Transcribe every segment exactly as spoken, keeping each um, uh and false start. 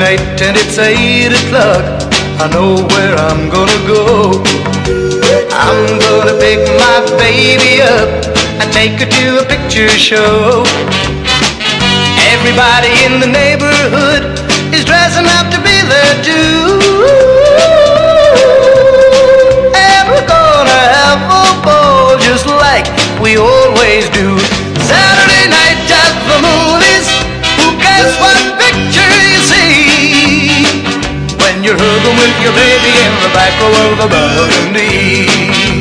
night and it's eight o'clock. I know where I'm gonna go. I'm gonna pick my baby up and take her to a picture show. Everybody in the neighborhood is dressing up to be there too. And we're gonna have a ball just like we always do. Saturday night at the movies, who cares what picture you see? When you're hugging with your baby in the back row of the balcony.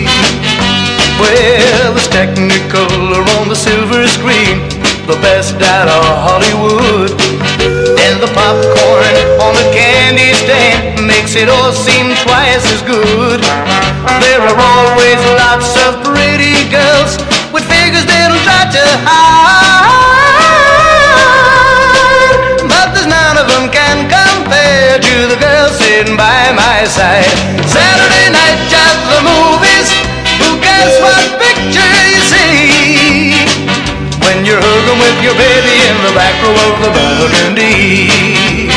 Well, there's Technicolor on the silver screen, the best out of Hollywood. And the popcorn on the candy stand makes it all seem twice as good. There are always lots of pretty girls with figures they don't try to hide, but there's none of them can compare to the girl sitting by my side. Saturday night at the movies, who cares what picture you see? When you're hugging with your baby in the back row of the balcony.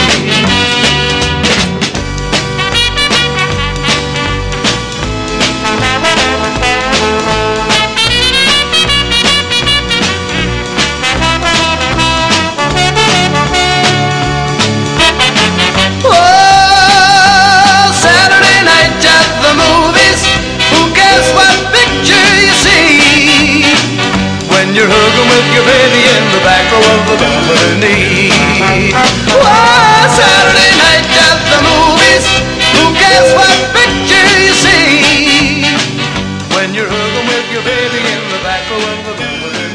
When you're hugging with your baby in the back row of the balcony. Oh, Saturday night at the movies, who cares what picture you see? When you're hugging with your baby in the back row of the balcony.